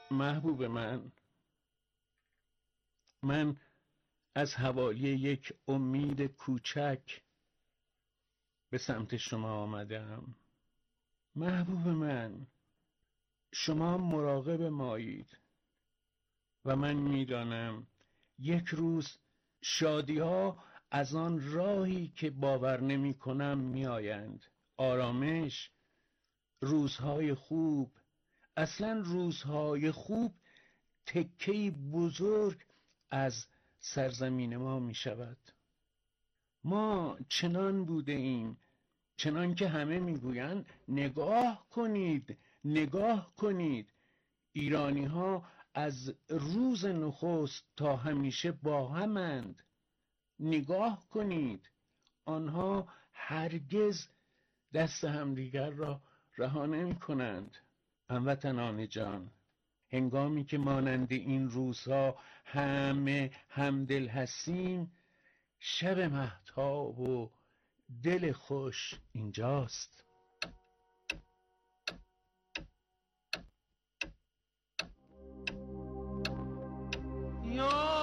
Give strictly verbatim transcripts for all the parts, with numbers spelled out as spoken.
محبوب من، من از حوالی یک امید کوچک به سمت شما آمدم. محبوب من، شما مراقب مایید و من میدانم یک روز شادی ها از آن راهی که باور نمی کنم می آیند. آرامش، روزهای خوب، اصلا روزهای خوب تکه‌ای بزرگ از سرزمین ما می شود. ما چنان بوده ایم، چنان که همه می گویند نگاه کنید، نگاه کنید. ایرانی ها از روز نخست تا همیشه با همند. نگاه کنید، آنها هرگز دست همدیگر را رها نمی کنند. هموطنان جان، هنگامی که مانند این روزها همه همدل هستیم، شب مهتاب و دل خوش اینجاست. یا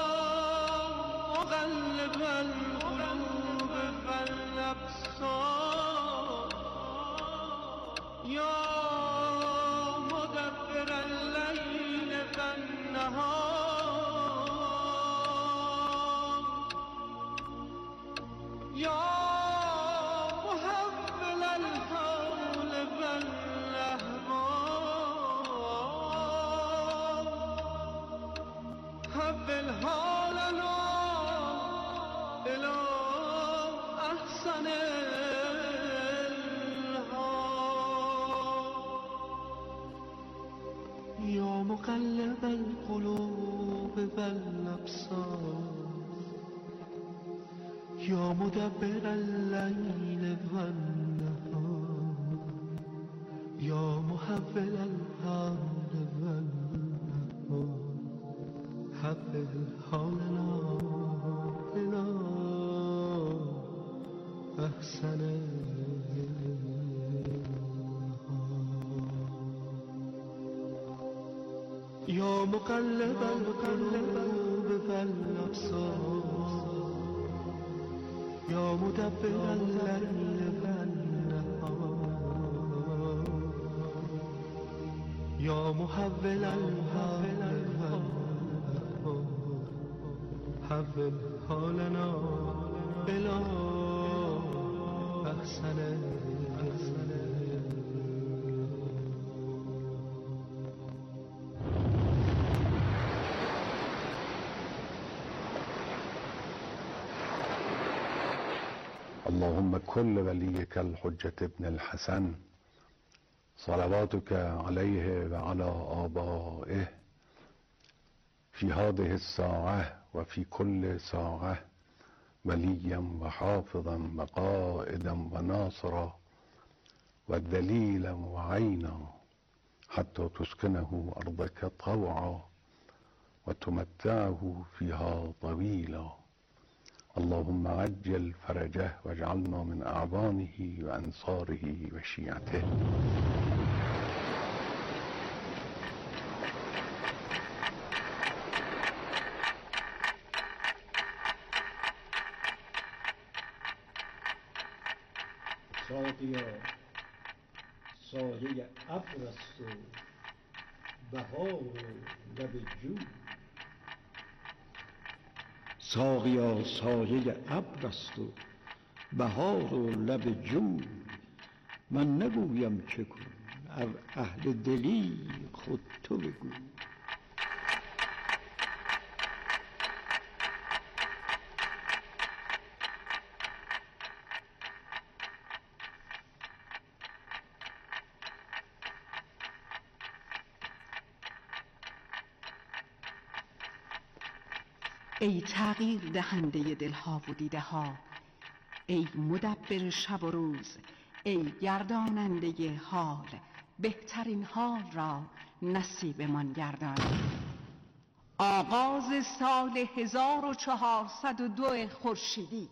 مقلب القلوب والابصار، یا مدبر الليل والنهار، یا محول الحول والاحوال، حول حالنا الى احسن الحال. یا مقلب القلوب والابصار، یا مدبر الليل والنهار، یا محول الحال والنهار، حول حالنا الى احسن الحال. یا مقلب القلوب والابصار، یا مدبر الليل والنهار، یا محول الحال والنهار، حول حالنا الى احسن الحال. اللهم كل وليك الحجة ابن الحسن صلواتك عليه وعلى آبائه في هذه الساعة وفي كل ساعة وليا وحافظا وقائدا وناصرا ودليلا وعينا حتى تسكنه أرضك طوعا وتمتعه فيها طويلا. اللهم عجل فرجه واجعلنا من أعوانه وأنصاره وشيعته. ساقیا سایه ابر است و بهار و لب جو. ساقیا سایه ابر است و بهار و لب جو. من نگویم چه کن، ار اهل دلی خود تو بگو. ای تغییر دهنده دلها و دیده ها، ای مدبر شب و روز، ای گرداننده حال، بهترین حال را نصیبمان گردان. آغاز سال هزار و چهارصد و دو خورشیدی.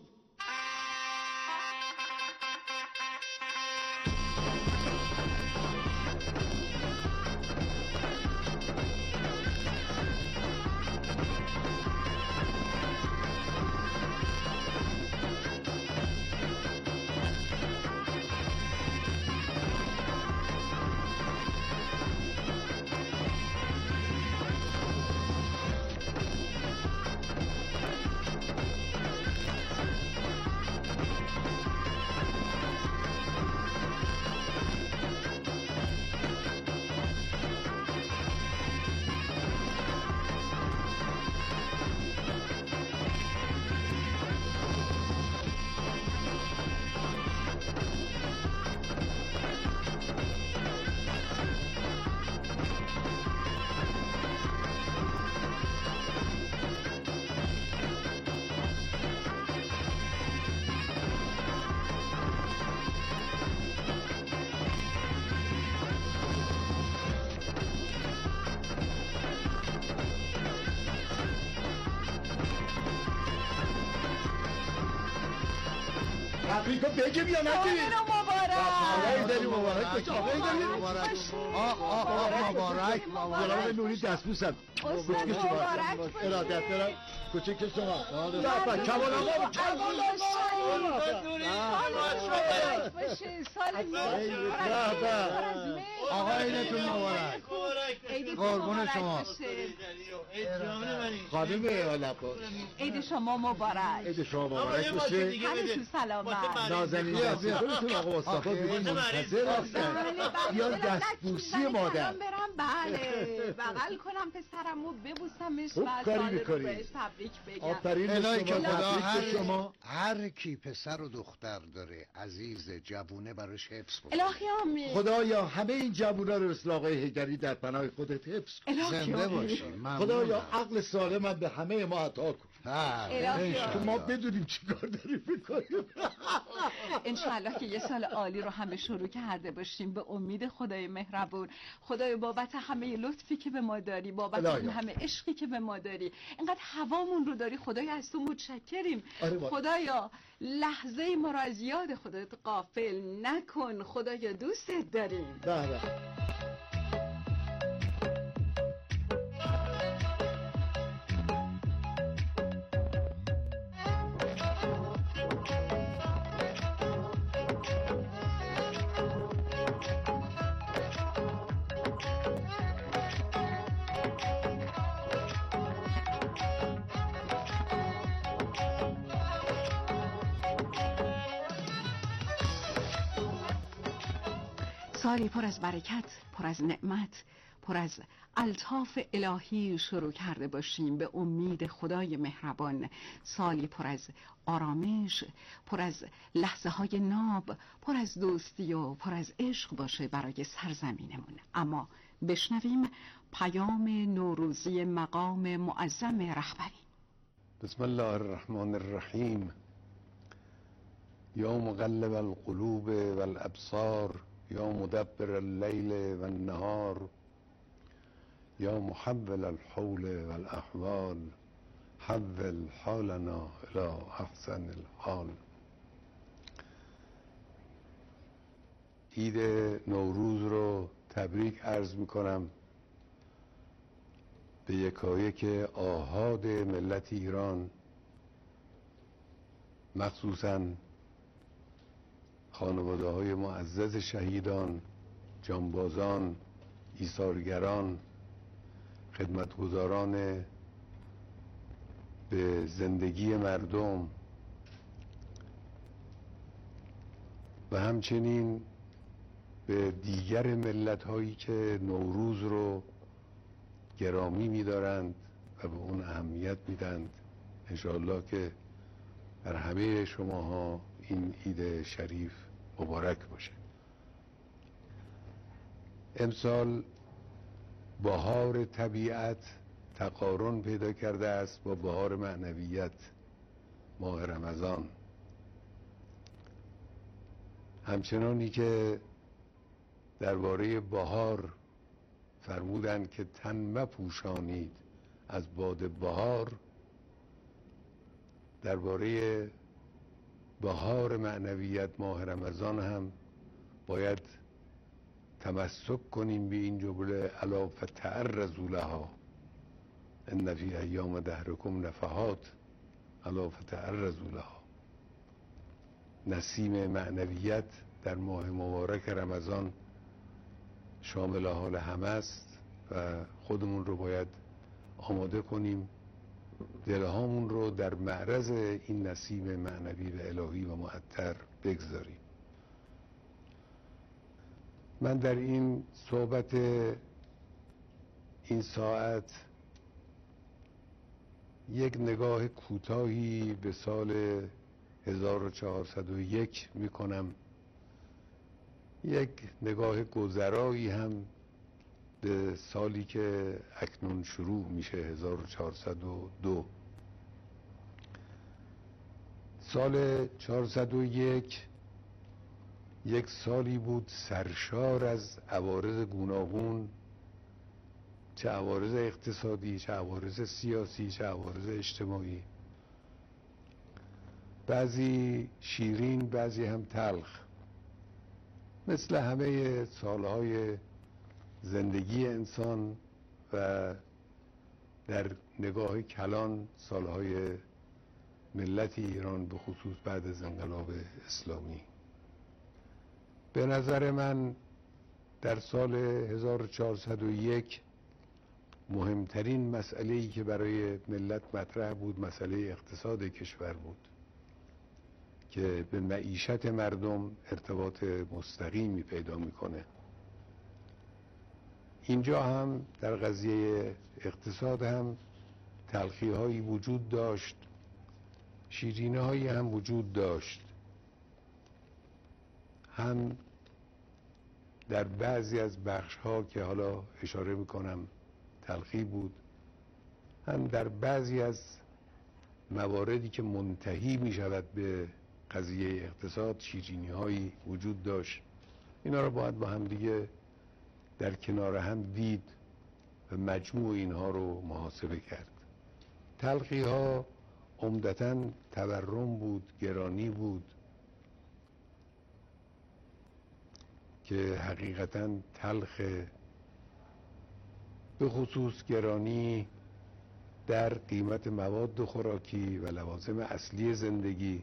تبریک رو بگیم یا نگیم؟ مبارک داری مبارک باشه. آقای داری مبارک. آه آه آه مبارک. جناب نوری دستبوسم. استاد مبارک باشه. ارادت دارم. کوچک شما. بابا کمال آقا کمال آقا عیدتون مبارک. قربون شما. خانم علب عید شما مبارک. عید شما مبارک باشه. همشون سلامت. نازنین دستبوسیتون آقا مصطفی دیگه منتظر هستن. یا دستبوسی مادر. برم بله بغل کنم پسرمو ببوسمش خوب و کاری سال رو می‌کنی. بهش تبریک بگم. آفرین به الهی که شما. خدا تبریک هر, به شما. هر کی پسر و دختر داره عزیز جوونه براش حفظ کنه. الهی آمین. خدایا همه این جوونا رو مثل آقای حیدری در پناه خودت حفظ کن. الهی زنده آمین. باشی. خدایا عقل سالم به همه ما عطا کن الهی که ما بدونیم چی کار داریم میکنیم. انشاءالله که یه سال عالی رو همه شروع کرده باشیم به امید خدای مهربون. خدای بابت همه لطفی که به ما داری، بابت الهی. این همه عشقی که به ما داری، اینقدر هوامون رو داری، خدای از تو متشکریم. آره با- خدایا لحظه ما رو از یاد خودت غافل نکن. خدایا دوستت داریم. به به. سالی پر از برکت، پر از نعمت، پر از الطاف الهی شروع کرده باشیم به امید خدای مهربان. سالی پر از آرامش، پر از لحظه های ناب، پر از دوستی و پر از عشق باشه برای سرزمینمون. اما بشنویم پیام نوروزی مقام معظم رهبری. بسم الله الرحمن الرحیم. یا مقلب القلوب والابصار، یا مدبر اللیل والنهار، یا محول الحول والاحوال، حول حالنا الى احسن الحال. عید نوروز رو تبریک عرض می کنم به یکایک آحاد ملت ایران، مخصوصاً خانواده های معزز شهیدان، جانبازان، ایثارگران، خدمتگزاران به زندگی مردم و همچنین به دیگر ملت هایی که نوروز رو گرامی می‌دارند و به اون اهمیت میدند. انشاءالله که بر همه شماها این عید شریف مبارک باشه. امسال بهار طبیعت تقارن پیدا کرده است با بهار معنویت، ماه رمضان. همچنانی که درباره بهار فرمودند که تن مپوشانید از باد بهار، درباره بهار معنویت ماه رمضان هم باید تمسک کنیم به این جمله: الا فتعرضوا لها ان فی ایام دهرکم نفحات، الا فتعرضوا لها. نسیم معنویت در ماه مبارک رمضان شامل حال همه است و خودمون رو باید آماده کنیم، دلهامون رو در معرض این نسیم معنوی و الهی و معطر بگذاریم. من در این صحبت این ساعت یک نگاه کوتاهی به سال هزار و چهارصد و یک میکنم، یک نگاه گذرایی هم به سالی که اکنون شروع میشه، هزار و چهارصد و دو. سال چهارصد و یک یک سالی بود سرشار از عوارض گوناگون، چه عوارض اقتصادی، چه عوارض سیاسی، چه عوارض اجتماعی. بعضی شیرین بعضی هم تلخ، مثل همه سالهای زندگی انسان و در نگاه کلان سالهای ملت ایران به خصوص بعد از انقلاب اسلامی. به نظر من در سال هزار و چهارصد و یک مهمترین مسئله‌ای که برای ملت مطرح بود مسئله اقتصاد کشور بود که به معیشت مردم ارتباط مستقیمی پیدا میکنه. اینجا هم در قضیه اقتصاد هم تلخی هایی وجود داشت، شیرینی هایی هم وجود داشت، هم در بعضی از بخش ها که حالا اشاره میکنم تلخی بود، هم در بعضی از مواردی که منتهی می شود به قضیه اقتصاد شیرینی هایی وجود داشت. اینا رو باید با هم دیگه در کنار هم دید و مجموع اینها رو محاسبه کرد. تلخی ها عمدتاً تورم بود، گرانی بود که حقیقتاً تلخ، به خصوص گرانی در قیمت مواد خوراکی و لوازم اصلی زندگی،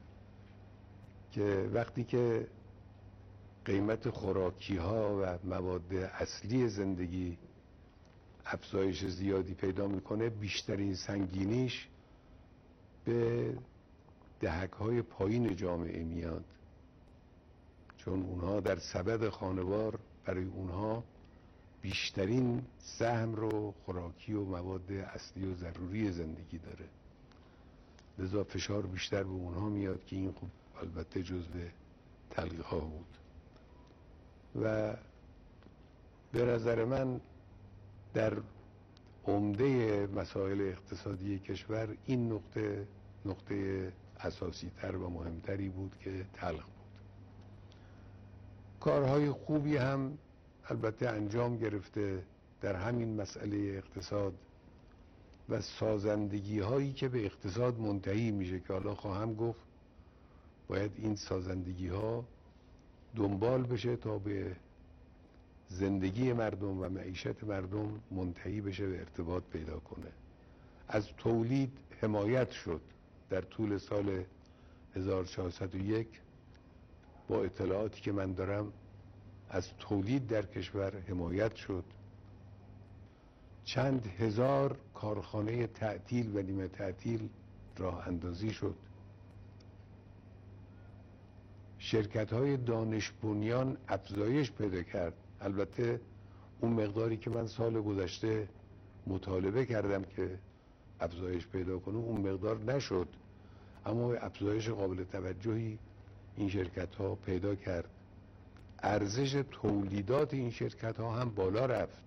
که وقتی که قیمت خوراکی ها و مواد اصلی زندگی افزایش زیادی پیدا میکنه، بیشترین سنگینیش به دهک های پایین جامعه میاد، چون اونها در سبد خانوار برای اونها بیشترین سهم رو خوراکی و مواد اصلی و ضروری زندگی داره، لذا فشار بیشتر به اونها میاد که این خوب البته جزو تلخی ها بود. و به نظر من در عمده مسائل اقتصادی کشور این نقطه نقطه اساسی تر و مهمتری بود که تلخ بود. کارهای خوبی هم البته انجام گرفته در همین مسئله اقتصاد و سازندگی هایی که به اقتصاد منتهی میشه که حالا خواهم گفت باید این سازندگی ها دنبال بشه تا به زندگی مردم و معیشت مردم منتهی بشه و ارتباط پیدا کنه. از تولید حمایت شد در طول سال هزار و چهارصد و یک، با اطلاعاتی که من دارم از تولید در کشور حمایت شد، چند هزار کارخانه تعطیل و نیمه تعطیل راه اندازی شد، شرکت های دانش بنیان افزایش پیدا کرد. البته اون مقداری که من سال گذشته مطالبه کردم که افزایش پیدا کنه اون مقدار نشد، اما افزایش قابل توجهی این شرکت ها پیدا کرد. ارزش تولیدات این شرکت ها هم بالا رفت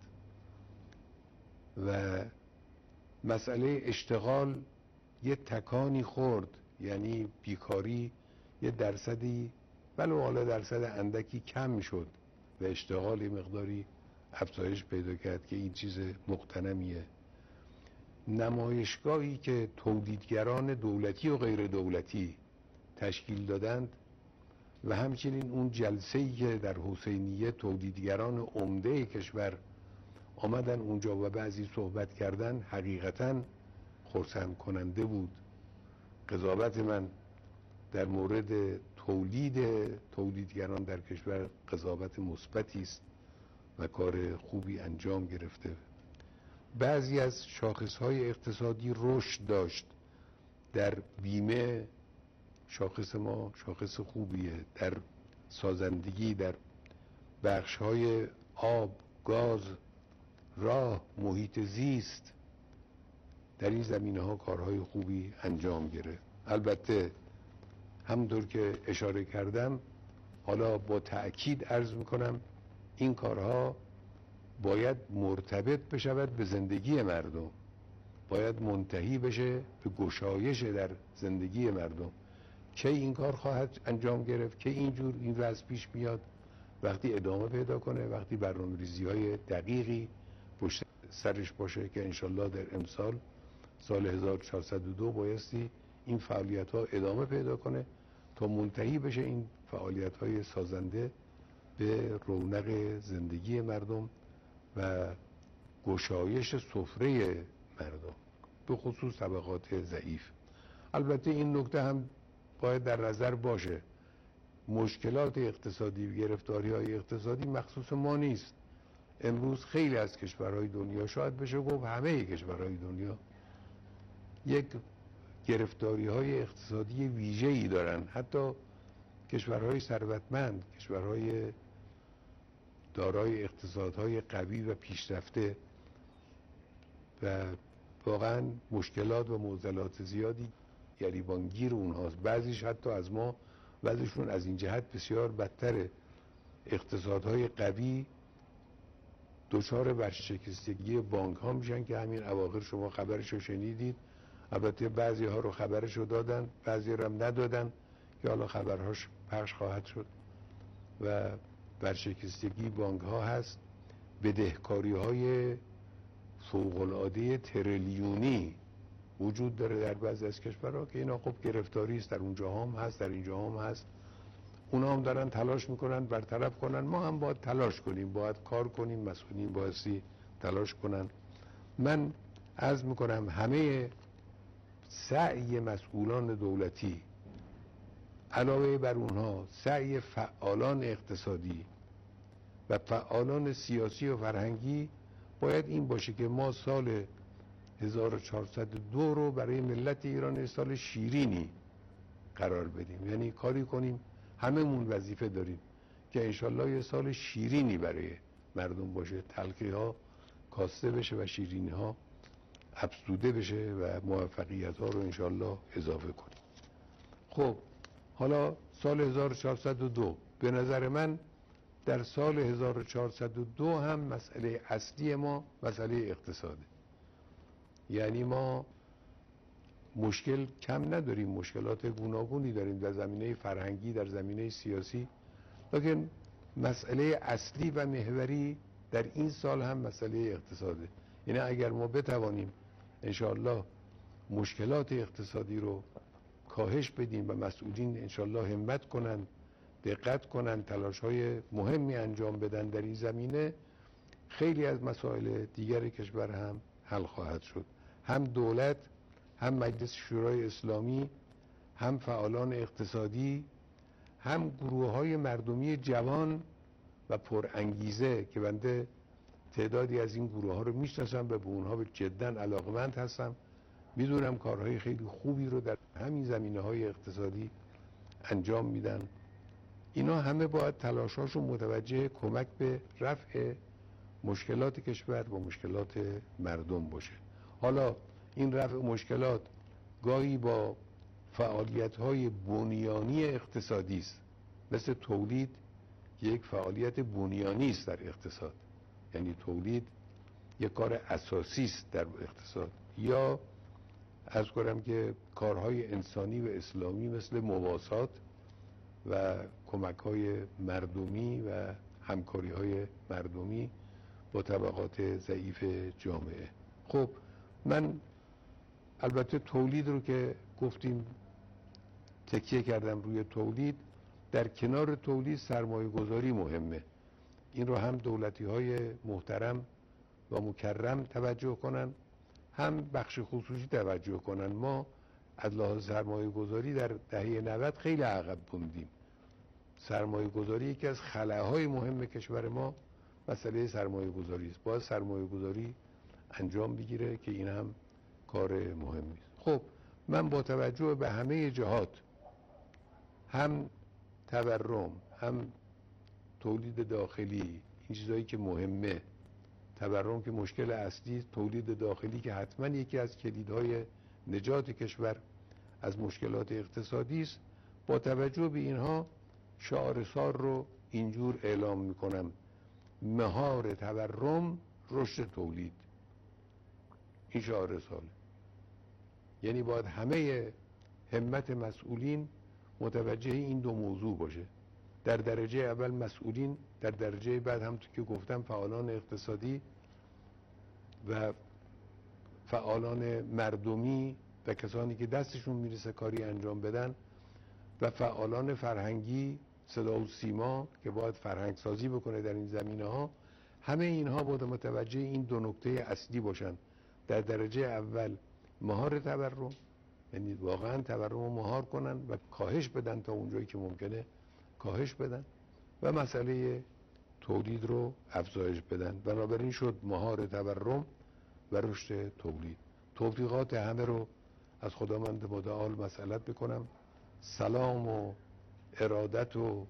و مسئله اشتغال یه تکانی خورد، یعنی بیکاری یه درصدی ولو حالا درصد اندکی کم شد و اشتغال مقداری افزایش پیدا کرد که این چیز مقتنمیه. نمایشگاهی که تولیدگران دولتی و غیر دولتی تشکیل دادند و همچنین اون جلسه‌ای که در حسینیه تولیدگران عمده کشور آمدن اونجا و بعضی صحبت کردن، حقیقتاً خرسند کننده بود. قضاوت من در مورد تولید تولیدگران در کشور قضاوت مثبتی است و کار خوبی انجام گرفته. بعضی از شاخصهای اقتصادی رشد داشت. در بیمه شاخص ما شاخص خوبیه، در سازندگی، در بخشهای آب، گاز، راه، محیط زیست، در این زمینه‌ها کارهای خوبی انجام گرفت. البته همونطور که اشاره کردم، حالا با تأکید عرض میکنم این کارها باید مرتبط بشود به زندگی مردم، باید منتهی بشه به گشایش در زندگی مردم. که این کار خواهد انجام گرفت که اینجور این وضع پیش میاد وقتی ادامه پیدا کنه، وقتی برنامه‌ریزی های دقیقی پشت سرش باشه که انشالله در امسال سال هزار و چهارصد و دو بایستی این فعالیت ها ادامه پیدا کنه تا منتهی بشه این فعالیت های سازنده به رونق زندگی مردم و گشایش سفره مردم، به خصوص طبقات ضعیف. البته این نکته هم باید در نظر باشه، مشکلات اقتصادی و گرفتاری های اقتصادی مخصوص ما نیست. امروز خیلی از کشورهای دنیا، شاید بشه گفت همه کشورهای دنیا، یک گرفتاری های اقتصادی ویژه‌ای دارن. حتی کشورهای ثروتمند، کشورهای دارای اقتصادهای قوی و پیشرفته و واقعا مشکلات و معضلات زیادی گریبانگیر اونهاست. بعضیش حتی از ما، بعضیشون از این جهت بسیار بدتره. اقتصادهای قوی دچار ورشکستگی بانک ها میشن که همین اواخر شما خبرشو شنیدید. البته بعضی ها رو خبرشو دادن، بعضی رو هم ندادن که حالا خبرهاش پخش خواهد شد. و ورشکستگی بانک ها هست، بدهکاری های فوق العاده تریلیونی وجود داره در بعضی از کشورها که اینا خب گرفتاری است، در اونجا هم هست، در اینجا هم هست. اونا هم دارن تلاش میکنن برطرف کنن، ما هم باید تلاش کنیم، باید کار کنیم، مسئولین بایستی تلاش کنن. من عرض میکنم همه سعی مسئولان دولتی علاوه بر اونها سعی فعالان اقتصادی و فعالان سیاسی و فرهنگی باید این باشه که ما سال هزار و چهارصد و دو رو برای ملت ایران سال شیرینی قرار بدیم. یعنی کاری کنیم، هممون وظیفه داریم که انشالله یه سال شیرینی برای مردم باشه، تلخی ها کاسته بشه و شیرینی ها افزوده بشه و موفقیت ها رو انشالله اضافه کنیم. خب حالا سال هزار و چهارصد و دو به نظر من در سال هزار و چهارصد و دو هم مسئله اصلی ما مسئله اقتصاده. یعنی ما مشکل کم نداریم، مشکلات گوناگونی داریم در زمینه فرهنگی، در زمینه سیاسی، لیکن مسئله اصلی و محوری در این سال هم مسئله اقتصاده. یعنی اگر ما بتوانیم انشاءالله مشکلات اقتصادی رو کاهش بدیم و مسئولین انشاءالله همت کنن، دقت کنن، تلاش‌های مهمی انجام بدن در این زمینه، خیلی از مسائل دیگر کشور هم حل خواهد شد. هم دولت، هم مجلس شورای اسلامی، هم فعالان اقتصادی، هم گروه‌های مردمی جوان و پرانگیزه که بنده تعدادی از این گروه‌ها رو میشناسم و به اونها جداً علاقمند هستم. میدونم کارهای خیلی خوبی رو در همین زمینه‌های اقتصادی انجام میدن. اینا همه باید تلاشاشون متوجه کمک به رفع مشکلات کشور و مشکلات مردم باشه. حالا این رفع مشکلات گاهی با فعالیت‌های بنیانی اقتصادی است، مثل تولید که یک فعالیت بنیانی است در اقتصاد، یعنی تولید یک کار اساسی است در اقتصاد، یا عرض کنم که کارهای انسانی و اسلامی مثل مواسات و کمک‌های مردمی و همکاری‌های مردمی با طبقات ضعیف جامعه. خب من البته تولید رو که گفتیم تکیه کردم روی تولید، در کنار تولید سرمایه گذاری مهمه. این رو هم دولتی های محترم و مکرم توجه کنن، هم بخش خصوصی توجه کنن. ما از لحاظ سرمایه گذاری در دهه نود خیلی عقب موندیم. سرمایه گذاری یکی از خلاهای مهم کشور ما مسئله سرمایه گذاری است. باید سرمایه گذاری انجام بگیره که این هم کار مهمی است. خب من با توجه به همه جهات، هم تورم، هم تولید داخلی، این چیزایی که مهمه، تورم که مشکل اصلی، تولید داخلی که حتما یکی از کلیدهای نجات کشور از مشکلات اقتصادی است، با توجه به اینها شعار سال رو اینجور اعلام میکنم: مهار تورم، رشد تولید. این شعار سال، یعنی باید همه همت مسئولین متوجه این دو موضوع باشه. در درجه اول مسئولین، در درجه بعد هم تو که گفتم فعالان اقتصادی و فعالان مردمی و کسانی که دستشون میرسه کاری انجام بدن و فعالان فرهنگی صدا و سیما که باید فرهنگ سازی بکنه در این زمینه ها، همه اینها باید متوجه این دو نکته اصلی باشن. در درجه اول مهار تورم، یعنی واقعا تورم رو مهار کنن و کاهش بدن تا اونجایی که ممکنه کاهش بدن و مسئله تولید رو افزایش بدن. بنابراین شد مهار تورم و رشد تولید. توفیقات همه رو از خداوند متعال مسئلت بکنم. سلام و ارادت و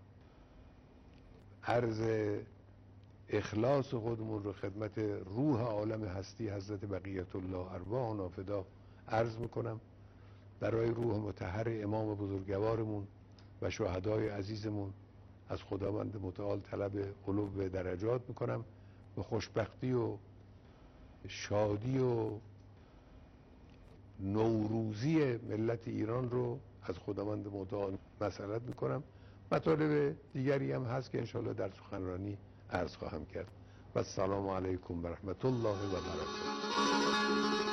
عرض اخلاص خودمون رو خدمت روح عالم هستی حضرت بقیت الله ارواح نافدا عرض میکنم. برای روح مطهر امام بزرگوارمون و شهدای عزیزمون از خداوند متعال طلب علو درجات میکنم و خوشبختی و شادی و نوروزی ملت ایران رو از خداوند متعال مسئلت میکنم. مطالب دیگری هم هست که انشاءالله در سخنرانی عرض خواهم کرد. و السلام علیکم و رحمت الله و برکاته.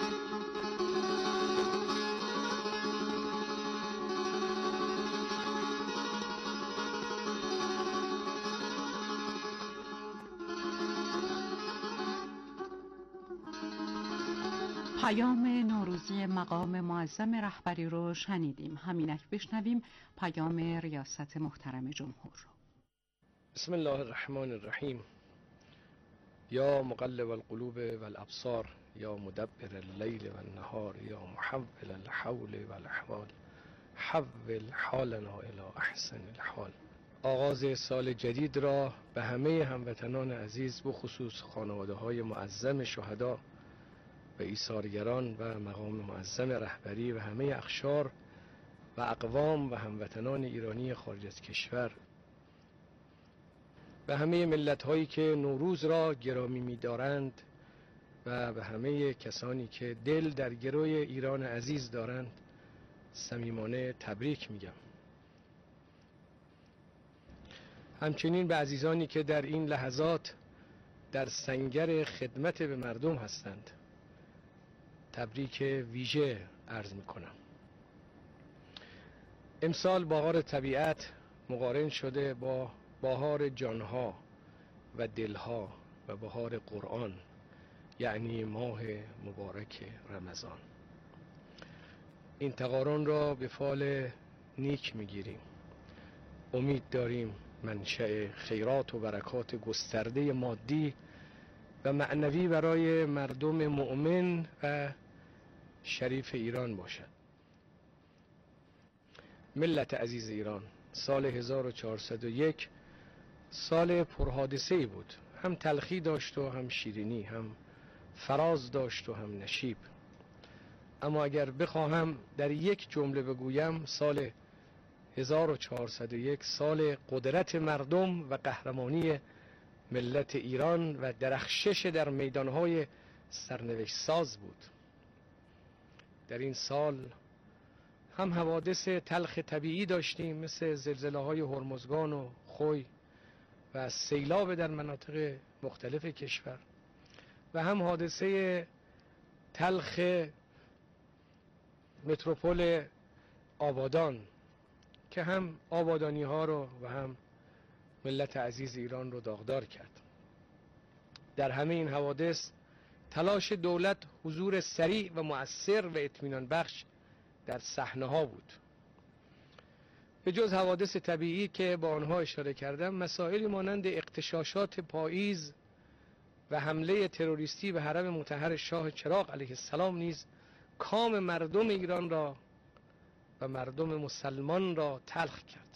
پیام نوروزی مقام معظم رهبری رو شنیدیم. همینک بشنویم پیام ریاست محترم جمهور رو. بسم الله الرحمن الرحیم. یا مقلب القلوب والابصار، یا مدبر اللیل والنهار، یا محول الحول والاحوال، حول حالنا الی احسن الحال. آغاز سال جدید را به همه هموطنان عزیز، بخصوص خانواده های معظم شهدا و ایثارگران و مقام معظم رهبری و همه اقشار و اقوام و هموطنان ایرانی خارج از کشور و همه ملت هایی که نوروز را گرامی می‌دارند و به همه کسانی که دل در گروی ایران عزیز دارند صمیمانه تبریک میگم. همچنین به عزیزانی که در این لحظات در سنگر خدمت به مردم هستند تبریک ویژه عرض میکنم. امسال بهار طبیعت مقارن شده با بهار جانها و دلها و بهار قرآن، یعنی ماه مبارک رمضان. این تقارن را به فال نیک میگیریم. امید داریم منشأ خیرات و برکات گسترده مادی و معنوی برای مردم مؤمن و شریف ایران باشد. ملت عزیز ایران، سال هزار و چهارصد و یک سال پرحادثه‌ای بود. هم تلخی داشت و هم شیرینی، هم فراز داشت و هم نشیب. اما اگر بخواهم در یک جمله بگویم، سال هزار و چهارصد و یک سال قدرت مردم و قهرمانی ملت ایران و درخشش در میدانهای سرنوشت ساز بود. در این سال هم حوادث تلخ طبیعی داشتیم مثل زلزله‌های هرمزگان و خوی و سیلاب در مناطق مختلف کشور و هم حادثه تلخ متروپول آبادان که هم آبادانی ها رو و هم ملت عزیز ایران رو داغدار کرد. در همه این حوادث تلاش دولت حضور سریع و مؤثر و اطمینان بخش در صحنه ها بود. به جز حوادث طبیعی که با آنها اشاره کردم، مسائلی مانند اغتشاشات پاییز و حمله تروریستی به حرم مطهر شاه چراغ علیه السلام نیز کام مردم ایران را و مردم مسلمان را تلخ کرد.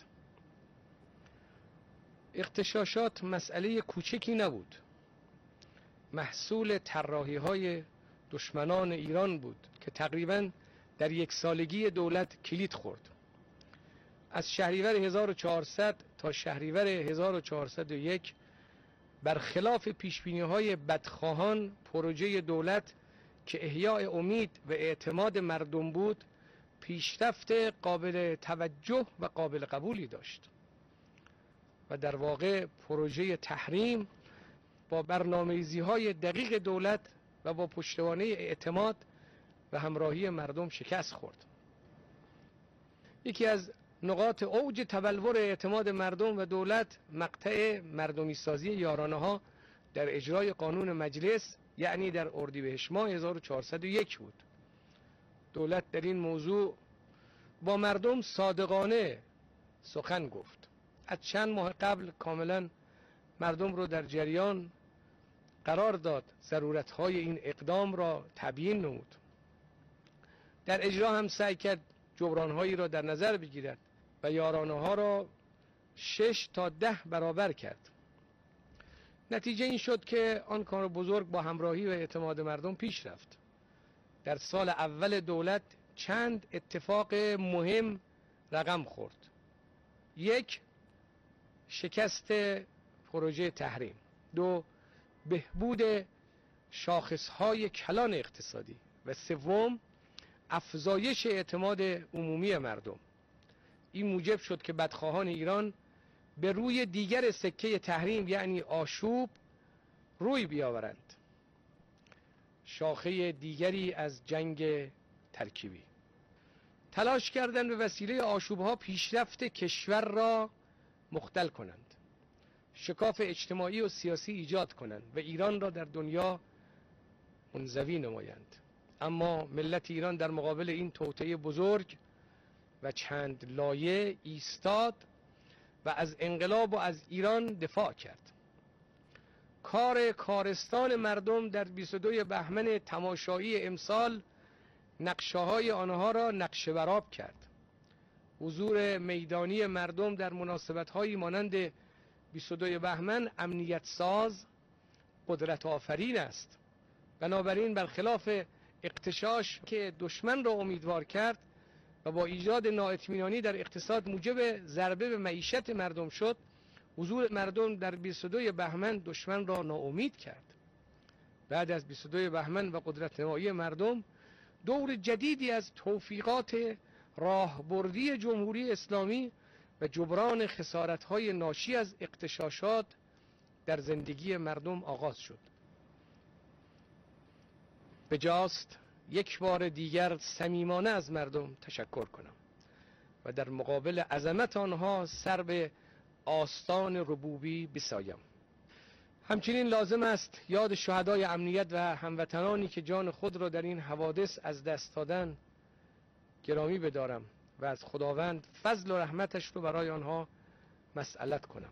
اغتشاشات مسئله کوچکی نبود. محصول طراحی های دشمنان ایران بود که تقریباً در یک سالگی دولت کلید خورد. از شهریور هزار و چهارصد تا شهریور هزار و چهارصد و یک برخلاف پیشبینی‌های بدخواهان، پروژه دولت که احیاء امید و اعتماد مردم بود پیشرفت قابل توجه و قابل قبولی داشت و در واقع پروژه تحریم با برنامه‌ریزی‌های دقیق دولت و با پشتوانه اعتماد و همراهی مردم شکست خورد. یکی از نقاط اوج تبلور اعتماد مردم و دولت مقطع مردمی سازی یارانه ها در اجرای قانون مجلس، یعنی در اردیبهشت ماه هزار و چهارصد و یک بود. دولت در این موضوع با مردم صادقانه سخن گفت. از چند ماه قبل کاملا مردم رو در جریان قرار داد، ضرورت‌های این اقدام را تبیین نمود. در اجرا هم سعی کرد جبران‌هایی را در نظر بگیرد و یارانه‌ها را شش تا ده برابر کرد. نتیجه این شد که آن کار بزرگ با همراهی و اعتماد مردم پیش رفت. در سال اول دولت چند اتفاق مهم رقم خورد. یک، شکست پروژه تحریم. دو، بهبود شاخصهای کلان اقتصادی. و سوم، افزایش اعتماد عمومی مردم. این موجب شد که بدخواهان ایران به روی دیگر سکه تحریم، یعنی آشوب، روی بیاورند. شاخه دیگری از جنگ ترکیبی. تلاش کردند به وسیله آشوبها پیشرفت کشور را مختل کنند، شکاف اجتماعی و سیاسی ایجاد کنند و ایران را در دنیا منزوی نمایند. اما ملت ایران در مقابل این توطئه بزرگ و چند لایه ایستاد و از انقلاب و از ایران دفاع کرد. کار کارستان مردم در بیست و دوم بهمن تماشایی امسال نقشه‌های آنها را نقشه برآب کرد. حضور میدانی مردم در مناسبت‌هایی مانند بیست و دوم بهمن امنیت ساز، قدرت آفرین است. بنابراین برخلاف اغتشاش که دشمن را امیدوار کرد و با ایجاد نااطمینانی در اقتصاد موجب ضربه به معیشت مردم شد، حضور مردم در بیست و دوم بهمن دشمن را ناامید کرد. بعد از بیست و دوم بهمن و قدرت‌نمایی مردم، دور جدیدی از توفیقات راهبردی جمهوری اسلامی و جبران خسارت‌های ناشی از اغتشاشات در زندگی مردم آغاز شد. بجاست یک بار دیگر صمیمانه از مردم تشکر کنم و در مقابل عظمت آنها سر به آستان ربوبی بسایم. همچنین لازم است یاد شهدای امنیت و هموطنانی که جان خود را در این حوادث از دست دادن گرامی بدارم و از خداوند فضل و رحمتش رو برای آنها مسئلت کنم.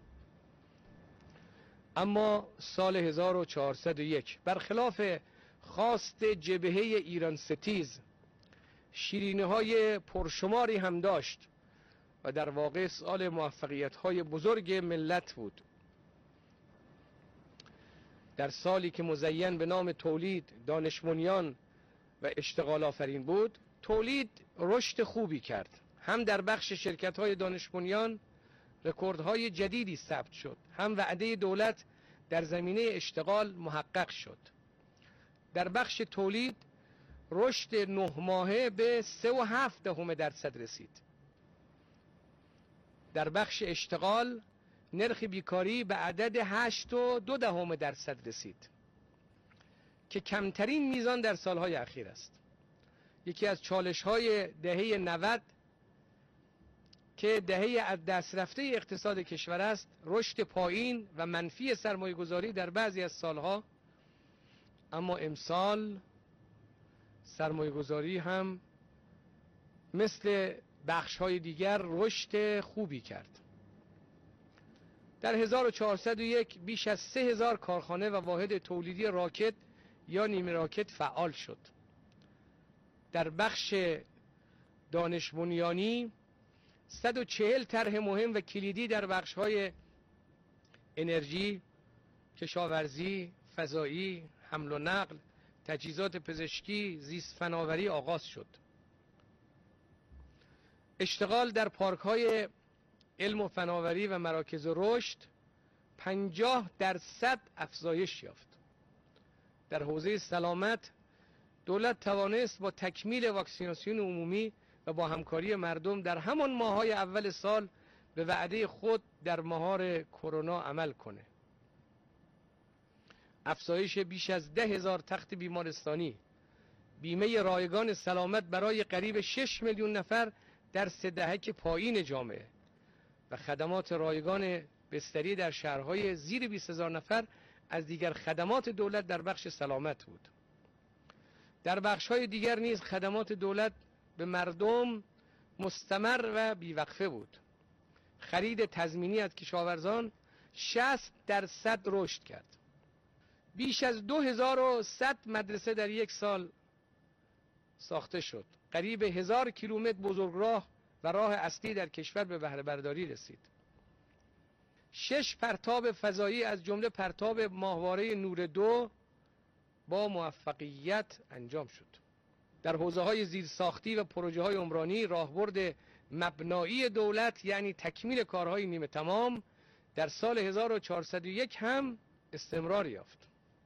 اما سال هزار و چهارصد و یک برخلاف خواست جبهه ایران ستیز شیرینی‌های پرشماری هم داشت و در واقع سال موفقیت‌های بزرگ ملت بود. در سالی که مزین به نام تولید، دانش بنیان و اشتغال آفرین بود، تولید رشد خوبی کرد. هم در بخش شرکت‌های دانش بنیان رکوردهای جدیدی ثبت شد، هم وعده دولت در زمینه اشتغال محقق شد. در بخش تولید رشد نه ماهه به سه و هفت دهم درصد رسید. در بخش اشتغال نرخ بیکاری به عدد هشت و دو دهم درصد رسید که کمترین میزان در سالهای اخیر است. یکی از چالش‌های دهه نود که دهه از دست رفته اقتصاد کشور است، رشد پایین و منفی سرمایه‌گذاری در بعضی از سالها. اما امسال سرمایه‌گذاری هم مثل بخش‌های دیگر رشد خوبی کرد. در هزار و چهارصد و یک بیش از سه هزار کارخانه و واحد تولیدی راکت یا نیمه راکت فعال شد. در بخش دانش بنیانی صد و چهل طرح مهم و کلیدی در بخش‌های انرژی، کشاورزی، فضایی، حمل و نقل، تجهیزات پزشکی، زیست فناوری آغاز شد. اشتغال در پارک‌های علم و فناوری و مراکز رشد پنجاه درصد افزایش یافت. در حوزه سلامت دولت توانست با تکمیل واکسیناسیون عمومی و با همکاری مردم در همان ماه‌های اول سال به وعده خود در مهار کرونا عمل کنه. افزایش بیش از ده هزار تخت بیمارستانی، بیمه رایگان سلامت برای قریب شش میلیون نفر در سه دهک پایین جامعه و خدمات رایگان بستری در شهرهای زیر بیست هزار نفر از دیگر خدمات دولت در بخش سلامت بود. در بخش‌های دیگر نیز خدمات دولت به مردم مستمر و بیوقفه بود. خرید تضمینی از کشاورزان شصت درصد رشد کرد. بیش از دو هزار و صد مدرسه در یک سال ساخته شد. قریب هزار کیلومتر بزرگراه و راه اصلی در کشور به بهره برداری رسید. شش پرتاب فضایی از جمله پرتاب ماهواره نور دو با موفقیت انجام شد. در حوزه‌های زیرساختی و پروژه‌های عمرانی راهبرد مبنایی دولت یعنی تکمیل کارهای نیمه تمام در سال هزار و چهارصد و یک هم استمرار یافت.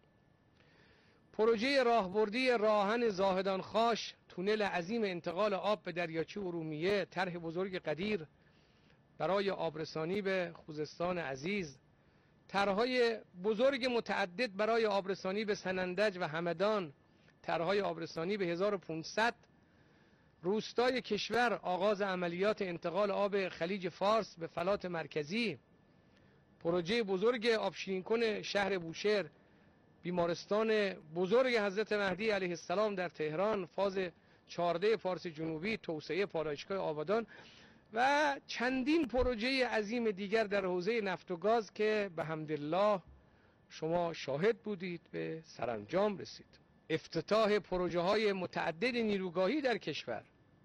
پروژه راهبردی راهن زاهدان خاش، تونل عظیم انتقال آب به دریاچه ارومیه، طرح بزرگ قدیر برای آبرسانی به خوزستان عزیز، طرح‌های بزرگ متعدد برای آبرسانی به سنندج و همدان، طرح‌های آبرسانی به هزار و پانصد روستای کشور، آغاز عملیات انتقال آب خلیج فارس به فلات مرکزی، پروژه بزرگ آبشیرین کن شهر بوشهر، بیمارستان بزرگ حضرت مهدی علیه السلام در تهران، فاز چهارده پارس جنوبی، توسعه پالایشگاه آبادان و چندین پروژه عظیم دیگر در حوزه نفت و گاز که به حمدالله شما شاهد بودید به سرانجام رسید. افتتاح پروژه های متعدد نیروگاهی در کشور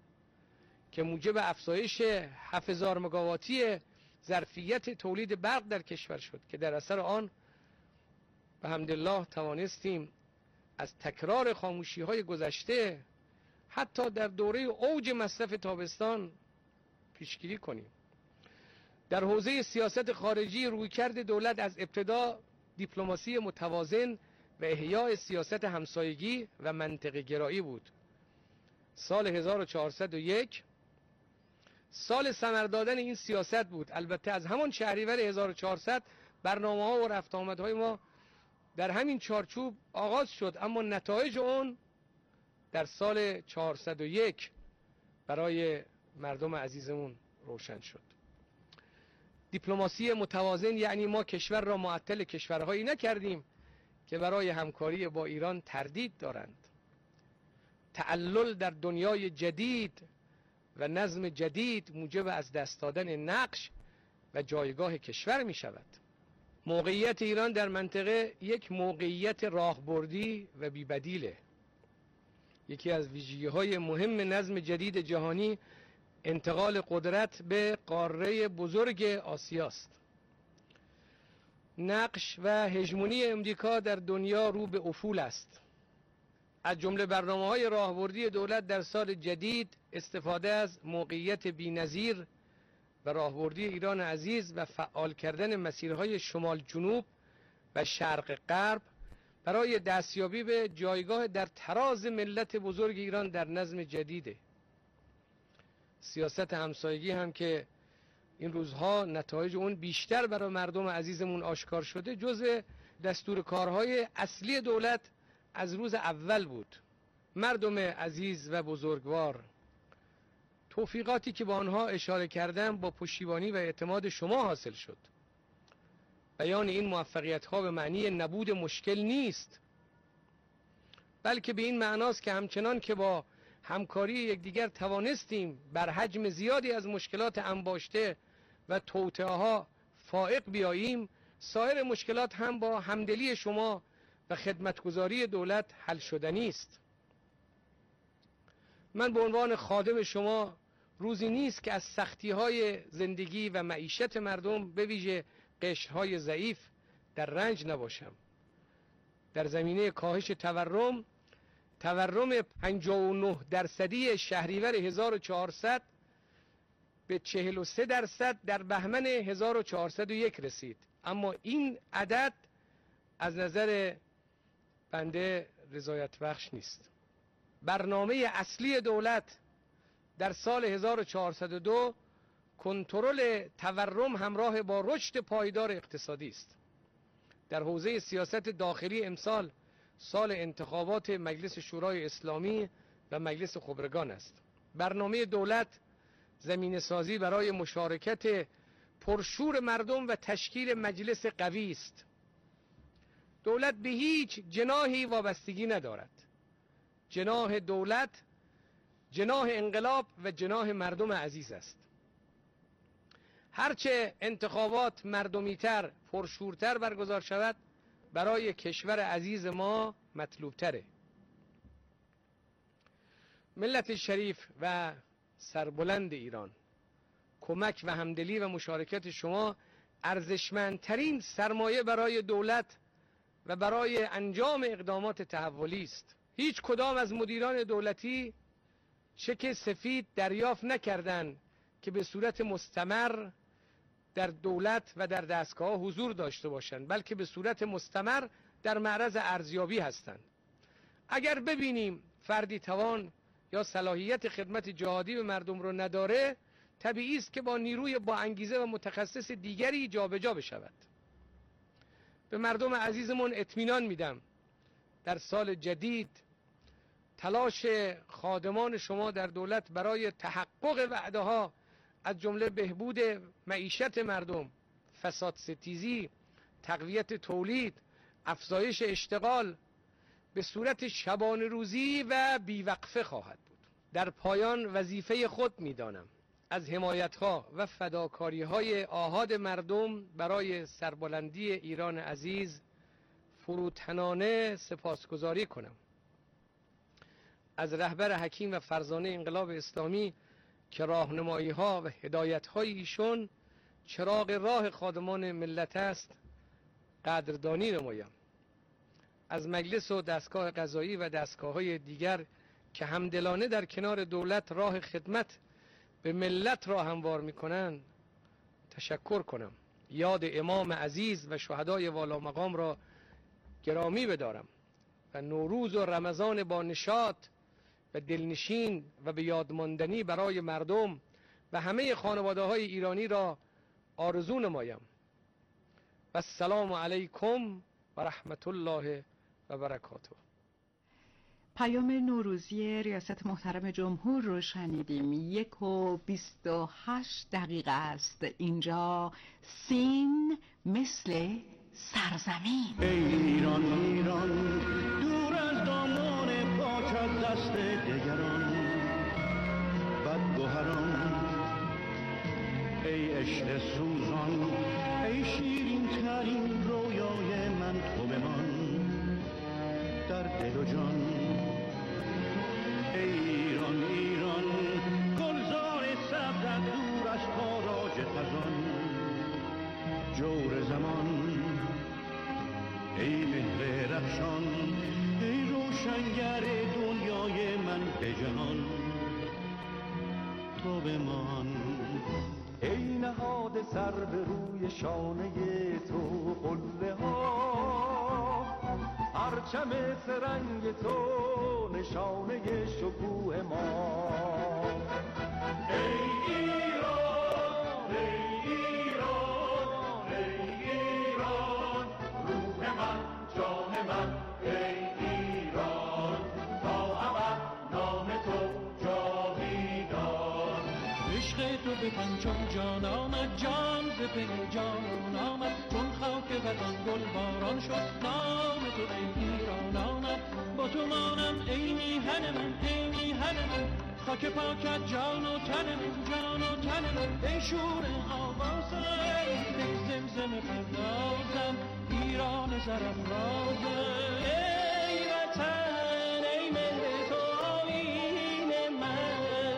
که موجب افزایش هفت هزار مگاواتی ظرفیت تولید برق در کشور شد که در اثر آن به حمدالله توانستیم از تکرار خاموشی های گذشته حتی در دوره اوج مصرف تابستان پیشگیری کنیم. در حوزه سیاست خارجی رویکرد دولت از ابتدا دیپلماسی متوازن و احیای سیاست همسایگی و منطقه گرایی بود. سال هزار و چهارصد و یک سال ثمر دادن این سیاست بود. البته از همان شهریور هزار و چهارصد برنامه ها و رفت آمدهای ما در همین چارچوب آغاز شد، اما نتایج اون در سال چهارصد و یک برای مردم عزیزمون روشن شد. دیپلماسی متوازن یعنی ما کشور را معطل کشورهایی نکردیم که برای همکاری با ایران تردید دارند. تعلل در دنیای جدید و نظم جدید موجب از دست دادن نقش و جایگاه کشور می شود. موقعیت ایران در منطقه یک موقعیت راهبردی و بی‌بدیله. یکی از ویژگی‌های مهم نظم جدید جهانی انتقال قدرت به قاره بزرگ آسیاست. نقش و هژمونی امریکا در دنیا رو به افول است. از جمله برنامه‌های راهبردی دولت در سال جدید استفاده از موقعیت بی‌نظیر و راهبردی ایران عزیز و فعال کردن مسیرهای شمال جنوب و شرق غرب برای دستیابی به جایگاه در تراز ملت بزرگ ایران در نظم جدیده. سیاست همسایگی هم که این روزها نتایج اون بیشتر برای مردم عزیزمون آشکار شده، جزء دستور کارهای اصلی دولت از روز اول بود. مردم عزیز و بزرگوار، توفیقاتی که با آنها اشاره کردم با پشتیبانی و اعتماد شما حاصل شد. بیان این موفقیت ها به معنی نبود مشکل نیست، بلکه به این معناست که همچنان که با همکاری یکدیگر توانستیم بر حجم زیادی از مشکلات انباشته و توطئه ها فائق بیاییم، سایر مشکلات هم با همدلی شما و خدمتگزاری دولت حل شدنی است. من به عنوان خادم شما روزی نیست که از سختی های زندگی و معیشت مردم به ویژه قشرهای ضعیف در رنج نباشم. در زمینه کاهش تورم، تورم پنجاه و نه درصدی شهریور هزار و چهارصد به چهل و سه درصد در بهمن هزار و چهارصد و یک رسید، اما این عدد از نظر بنده رضایت بخش نیست. برنامه اصلی دولت در سال هزار و چهارصد و دو کنترل تورم همراه با رشد پایدار اقتصادی است. در حوزه سیاست داخلی امسال سال انتخابات مجلس شورای اسلامی و مجلس خبرگان است. برنامه دولت زمینه سازی برای مشارکت پرشور مردم و تشکیل مجلس قوی است. دولت به هیچ جناحی وابستگی ندارد. جناح دولت جناح انقلاب و جناح مردم عزیز است. هرچه انتخابات مردمی‌تر، پرشورتر برگزار شود، برای کشور عزیز ما مطلوب تره. ملت شریف و سربلند ایران، کمک و همدلی و مشارکت شما ارزشمندترین سرمایه برای دولت و برای انجام اقدامات تحولی است. هیچ کدام از مدیران دولتی چک سفید دریافت نکردند که به صورت مستمر در دولت و در دستگاه حضور داشته باشند، بلکه به صورت مستمر در معرض ارزیابی هستند. اگر ببینیم فردی توان یا صلاحیت خدمت جهادی به مردم رو نداره، طبیعی است که با نیروی با انگیزه و متخصص دیگری جابجا بشود. به مردم عزیزمون اطمینان میدم در سال جدید تلاش خادمان شما در دولت برای تحقق وعده ها از جمله بهبود معیشت مردم، فساد ستیزی، تقویت تولید، افزایش اشتغال به صورت شبانه روزی و بیوقفه خواهد بود. در پایان وظیفه خود میدانم از حمایت‌ها و فداکاری‌های آحاد مردم برای سربلندی ایران عزیز فروتنانه سپاسگزاری کنم. از رهبر حکیم و فرزانه انقلاب اسلامی که راهنمایی‌ها و هدایت‌های ایشون چراغ راه خادمان ملت است قدردانی نمایم. از مجلس و دستگاه قضایی و دستگاه‌های دیگر که همدلانه در کنار دولت راه خدمت به ملت را هموار می‌کنند تشکر کنم. یاد امام عزیز و شهدای والا مقام را گرامی بدارم و نوروز و رمضان با نشاط و دلنشین و به یاد ماندنی برای مردم و همه خانواده‌های ایرانی را آرزو نمایم. و السلام علیکم و رحمت الله و برکاته. پیام نوروزی ریاست محترم جمهور رو شنیدیم. یک و بیست و هشت دقیقه است. اینجا سین مثل سرزمین. ای ایران ایران دور از دامان پاک از دست دگران بدگوهران، ای عشق سوزان، ای شیرین ترین رویای من تو بمان در دل و جان. ای ایران ایران گلزار سبزت دور از تاراج خزان جور زمان. ای مهر رخشان، ای روشنگر دنیای من به جهان تو بمان. ای نهاد سر به روی شانه تو قله ها، پرچم سرنگ تو نشانه شکوه ما. ای ایران ای ایران ای ایران روح من جان من، ای ایران تا ابد نام تو جاویدان. عشق تو به پنجم جان آمد، جان ز پی جان آمد، چون خاک وطن گل باران شد نام تو ای ایران آمد. با تو مانم ای میهن من، ای میهن من، خاک پاکت جان و تن من، جان و تن من. ای شور آوازم، ای زمزم پردازم، ایران زرافرازم. ای وطن ای مهر تو آیین من،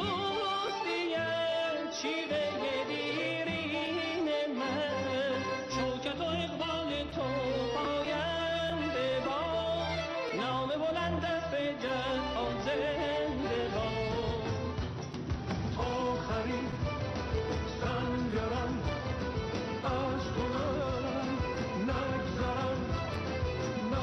دوستیم شیوه دیرین من، شوکت و اقبال تو پاینده باد، نام بلند است به جهان زنده باد. آخرین سنگرم از تو نگذرم،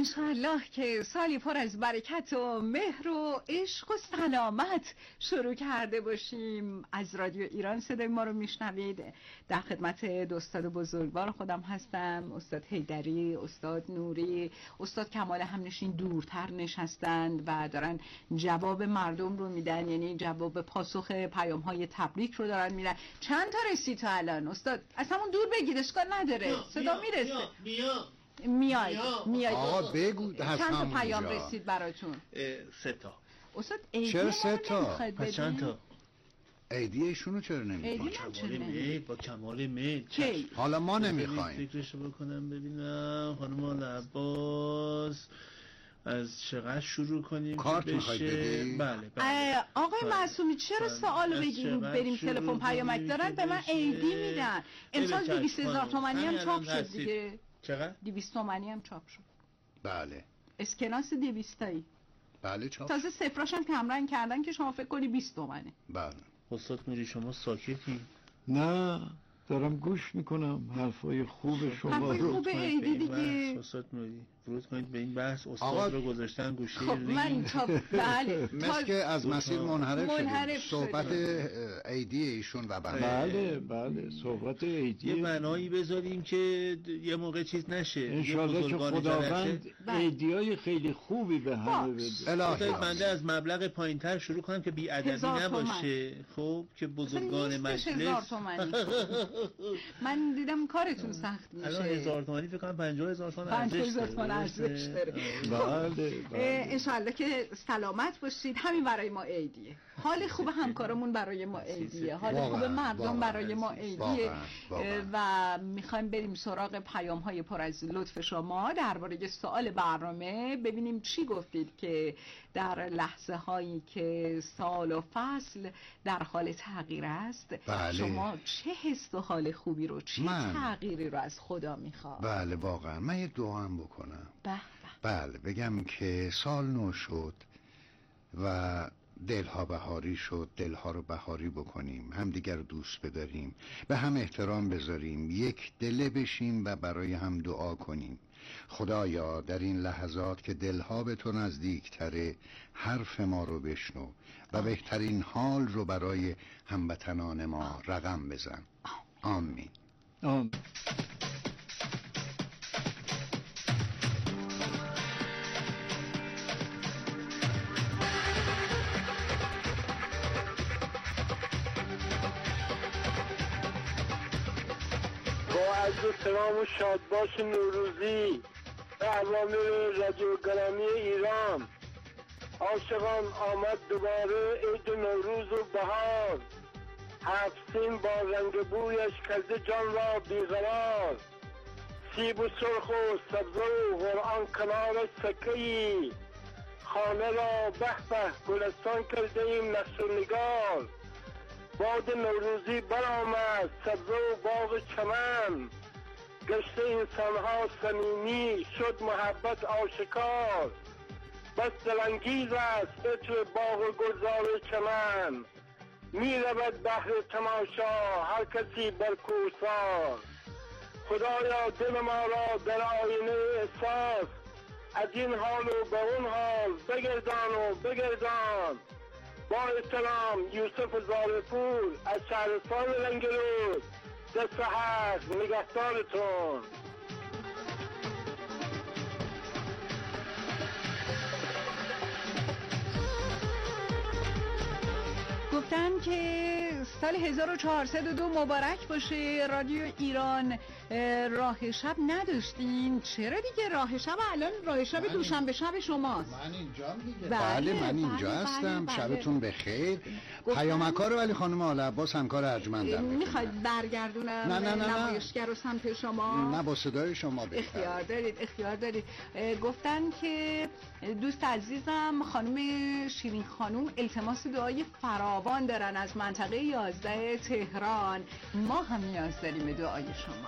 انشاءالله که سالی پر از برکت و مهر و عشق و سلامت شروع کرده باشیم. از رادیو ایران صدای ما رو میشنوید. در خدمت دو استاد بزرگوار خودم هستم، استاد حیدری، استاد نوری، استاد کمال همنشین دورتر نشستند و دارن جواب مردم رو میدن، یعنی جواب پاسخ پیام های تبریک رو دارن میدن. چند تا رسید تا الان استاد؟ از همون دور بگید، اشکال نداره، صدا میرسه. میاد میاد آقا بگو چند تا پیام رسید براتون؟ سه تا. استاد عیدی چرا سه تا؟ پس چند تا؟ عیدی ایشونو چرا نمیخواین؟ عیدی من چرا نمیخواین؟ با کمال میل. کی؟ حالا ما نمیخوایم. فکرشو بکنم ببینم. خانم عباس از چقدر شروع کنیم کارت که میخواید بشه؟ بدی؟ بله بله. آقای بله. معصومی چرا بله. سوالو از بگیم چقدر بریم شروع تلفن پیامک کنیم دارن که به من بشه؟ عیدی میدن. امسال بله، دویست هزار چشم. تومانی هم همین چاپ الان شد هستید. دیگه. چقدر؟ دویست تومانی هم چاپ شد. بله اسکناس دویستایی. بله چاپ تازه صفراش هم کمرنگ کردن که شما فکر کنی بیست تومنه. بله. استاد نوری شما ساکتی؟ نه دارم گوش میکنم حرفای خوب شما حرفای رو. خوب عیدی دیگه. استاد نوری ورود کنید به این بحث. استاد آقا... رو گذاشتن گوشه خب من تا بله مثل که از مسیر منحرف منحرف شدیم. صحبت عیدی ایشون و بنده. بله بله صحبت عیدی یه بنایی بذاریم که یه موقع چیز نشه. انشالله که خداوند عیدیای خیلی خوبی به همه بده. الهی بنده از مبلغ پایینتر شروع کنم که بی ادبی نباشه. خب که بزرگان مجلس من دیدم کارتون سخت میشه. الان هزار تومانی فکر کنم پنجاه هزار تومان ارزش داره. بله انشالله که سلامت باشید. همین برای ما عیدیه. حال خوب همکارمون برای ما عیدیه. حال خوب مردم برای ما عیدیه. و میخوایم بریم سراغ پیام های پر از لطف شما درباره سوال برنامه. ببینیم چی گفتید که در لحظه هایی که سال و فصل در حال تغییر است. بله. شما چه حس و حال خوبی رو، چه من... تغییری رو از خدا میخواد؟ بله واقعا من یه دعا هم بکنم. به بله بگم که سال نو شد و دلها بهاری شد. دلها رو بهاری بکنیم، هم دیگر رو دوست بداریم، به هم احترام بذاریم، یک دله بشیم و برای هم دعا کنیم. خدایا در این لحظات که دلها به تو نزدیکتره حرف ما رو بشنو و بهترین حال رو برای هموطنان ما رقم بزن. آمین. آمین. عرض سلام و شادباش نوروزی به عوامل رادیو گرامی ایران. عاشقان آمد دوباره عید نوروز و بهار، هفت سین با رنگ بویش کرده جان را بیقرار. سیب و سرخ و سبزه و قرآن کنارش سکه‌ای، خانه را به به گلستان کرده ایم نقش و نگار. باد نوروزی برآمد سبزه و باغ چمن، گشت انسانها صمیمی شد محبت آشکار. بس دلانگیز است عطر باغ و گلزار چمن، می رود بهر تماشا هر کسی بر کوهسار. خدایا دل ما را در آینه احساس از این حال و به اون حال بگردان و بگردان. با احترام یوسف زارپور از شهرستان لنگرود. دست حق نگهدارتون. گفتن که سال هزار و چهارصد و دو مبارک باشه. رادیو ایران راه شب نداشتین؟ چرا دیگه؟ راه شب الان راه شب دوشنبه شب شماست. من اینجام دیگه. بله, بله من اینجا بله هستم. بله شبتون بخیر. پیامک‌ها رو ولی خانم آل عباس همکار ارجمندم. میخواید برگردونم نه نه نه نمایشگر رو سمت شما؟ نه با صدای شما بهتر. اختیار دارید اختیار دارید. گفتن که دوست عزیزم خانم شیرین خانم التماس دعای فراوان دارن از منطقه یازده تهران. ما هم نیاز داریم به دعای شما.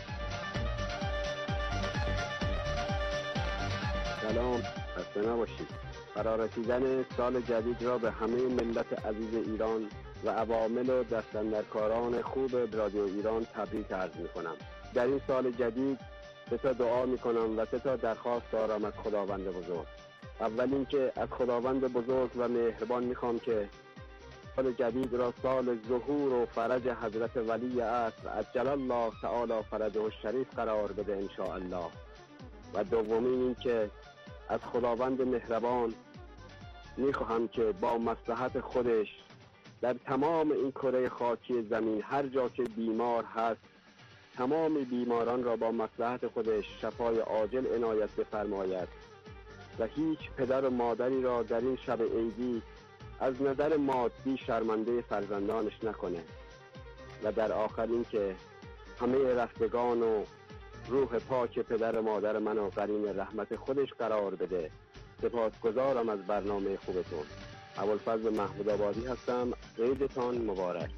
سلام، خسته نباشید. فرارسیدن سال جدید را به همه ملت عزیز ایران و عوامل و دستاندرکاران خوب رادیو ایران تبریک عرض می‌کنم. در این سال جدید سه تا دعا میکنم و سه تا درخواست دارم از خداوند بزرگ. اول اینکه از خداوند بزرگ و مهربان میخوام که سال جدید را سال ظهور و فرج حضرت ولی عصر عجل الله تعالی فرجه الشریف قرار بده ان شاء الله. و دومین این که از خداوند مهربان میخواهم که با مصلحت خودش در تمام این کره خاکی زمین هر جا که بیمار هست تمام بیماران را با مصلحت خودش شفای عاجل عنایت بفرماید و هیچ پدر و مادری را در این شب عیدی از نظر مادی شرمنده فرزندانش نکنه. و در آخر این که همه رفتگان و روح پاک پدر و مادر من و قرین رحمت خودش قرار بده. سپاسگزارم از برنامه خوبتون. ابوالفضل محمود آبادی هستم. عیدتان مبارک.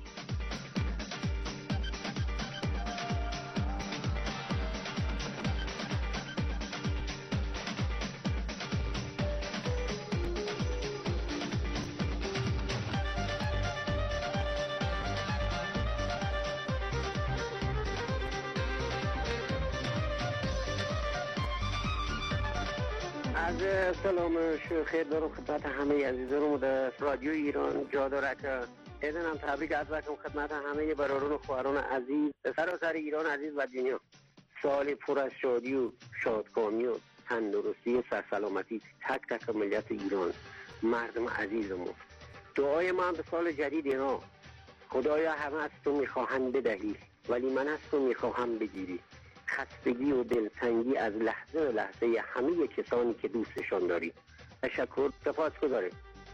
از سلام خیر دارم خدمت همه عزیزانم در رادیو ایران جا داره که ایدنم تبریک عرض کنم خدمت همه برادران و خواهران عزیز سراسر ایران عزیز و دنیا. سال پر از شادی و شادکامی و تندرستی و سرسلامتی تک تک ملت ایران، مردم عزیزمون. دعای من به سال جدید اینا، خدایا همه از تو میخواهند بدهی ولی من از تو میخواهم بگیری. خستگی و دلتنگی از لحظه به لحظه همه کسانی که دوستشان داری. تشکر، سپاسگزارم.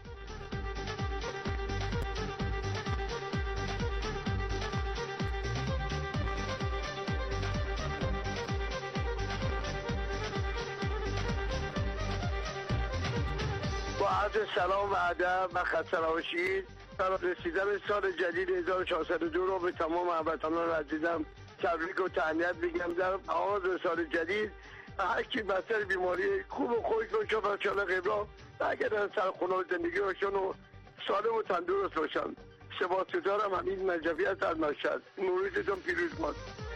با عرض سلام و ادب و خسته نباشید. برای رسیدن سال جدید هزار و چهارصد و دو رو به تمام هموطنان عزیزم تبریک و تهنیت میگم. در آغاز سال جدید هر کی بستر بیماری خوب و خوش باشه و انشاءالله قبلا برگردن سر خونه و زندگی باشن و سالم و تندرست باشن. سپاسگزارم. حمید نجفی از مشهد. نوروزتون پیروز باد.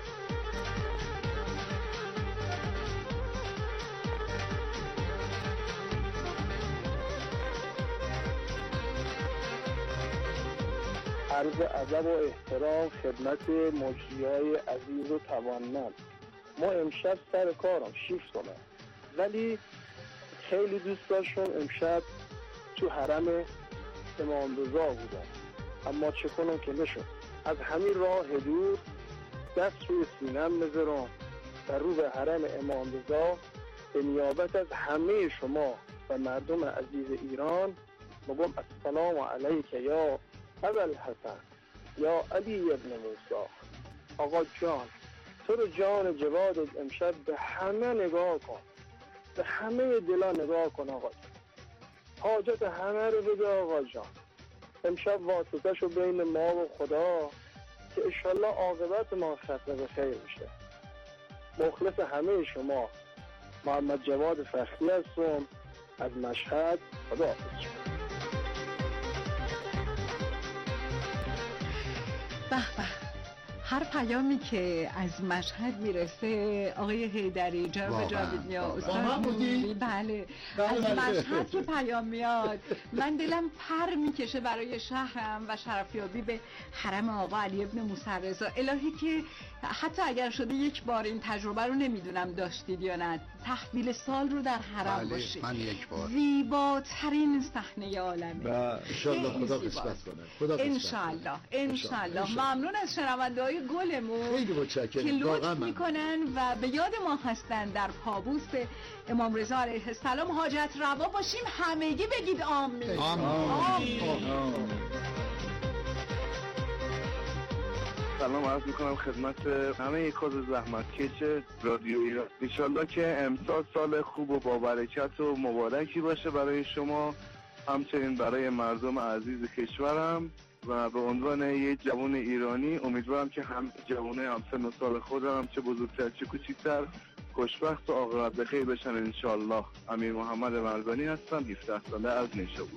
عرض ادب و احترام خدمت مجریای عزیز و توانمند. ما امشب سر کارم شیفت کنم ولی خیلی دوست داشتم امشب تو حرم امام رضا بودم اما چه کنم که نشد. از همین راه دور دست روی سینم میذارم و رو به حرم امام رضا به نیابت از همه شما و مردم عزیز ایران میگم السلام علیک یا ابوالحسن یا علی ابن موسی. آقا جان تو رو جان جواد امشب به همه نگاه کن، به همه دلا نگاه کن آقا جان. حاجت همه رو بده آقا جان. امشب واسطه شو بین ما و خدا که انشالله عاقبت ما ختم به خیر میشه. مخلص همه شما محمد جواد فخری هستم از مشهد. خدا حافظ. به به، هر پیامی که از مشهد میرسه آقای حیدری جناب جاوید نیا استاد بله. بله از مشهد که پیام میاد من دلم پر میکشه برای شهرم و شرفیابی به حرم آقا علی ابن موسی رضا. الهی که حتی اگر شده یک بار این تجربه رو نمیدونم داشتید یا نه، تحویل سال رو در حرم بله، باشید. من یک بار زیباترین صحنه عالمه. انشالله خدا قسمت کنه. خدا قسمت انشالله انشالله. ممنون از شنونده‌های گلمون خیلی متشکرم که لطف میکنن و به یاد ما هستن در پابوس امام رضا علیه السلام حاجت روا باشیم. همگی بگید آمین. آمین. سلام عرض میکنم خدمت همه کاز زحمتکش رادیو ایران. انشالله که امسال سال خوب و با برکت و مبارکی باشه برای شما، همچنین برای مردم عزیز کشورم و به عنوان یک جوان ایرانی امیدوارم که هم جوانای همسن و سال خودم چه بزرگتر چه کوچیکتر خوشبخت و عاقبت بخیر بشن انشالله. امیر محمد مرزانی هستم، هفده ساله از نیشابور.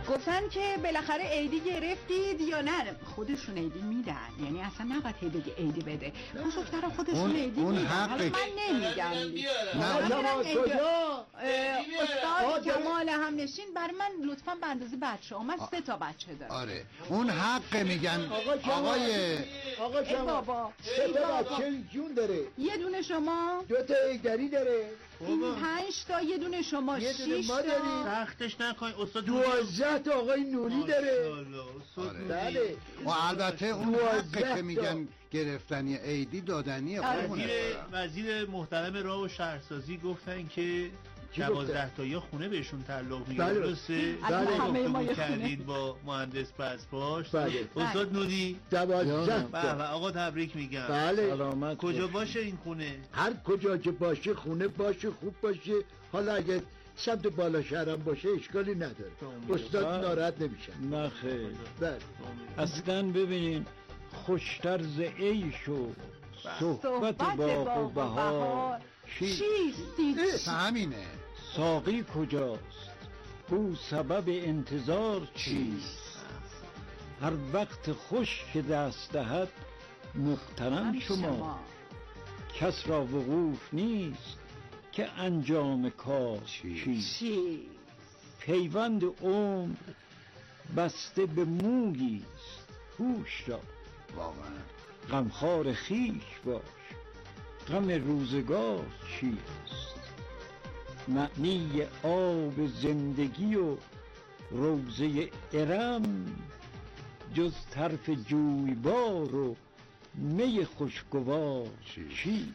گفتن که بالاخره عیدی گرفتید یا نه؟ خودشون عیدی میدن، یعنی اصلا نباید هی بگی عیدی بده، بزرگترا خودشون عیدی میدن. حالا من نمیگم. نه جمال کجا؟ استاد جمال همنشین بر من لطفا به اندازه بچه ها، من سه تا بچه دارم. آره اون حق میگن. آقای آقا جمال سه تا بچه جون داره. یه دونه شما، دو تا ایدری داره، این پنج تا، یه دونه شما شیش تا. سختش نکنید استاد. دوازده تا آقای نوری داره. بله. و البته اون حقه که میگن گرفتنی عیدی دادنی. وزیر وزیر محترم راه و شهرسازی گفتن که دوازده تا یا خونه بهشون تعلق میگه. درسته؟ همه ما کردید با مهندس پسپاش. بله. استاد نوری دوازده تا. آقا تبریک میگم. بله. کجا باشه این خونه؟ هر کجا که باشه خونه باشه، خوب باشه. حالا اگه سمت بالا شهرم باشه اشکالی نداره، استاد ناراحت نمیشن. نه خیر. بله. اصلا ببینین خوشتر ز عیش و صحبت باغ و بهار چیست؟ همینه. ساقی کجاست؟ او سبب انتظار چیست؟ هر وقت خوش که دست دهد مغتنم شما، کس را وقوف نیست که انجام کار چیست؟ پیوند عمر بسته به موییست، هوش را غمخوار خویش باش، غم روزگار چیست؟ معنی آب زندگی و روضه ارم، جز طرف جویبار و می خوشگوار چیست؟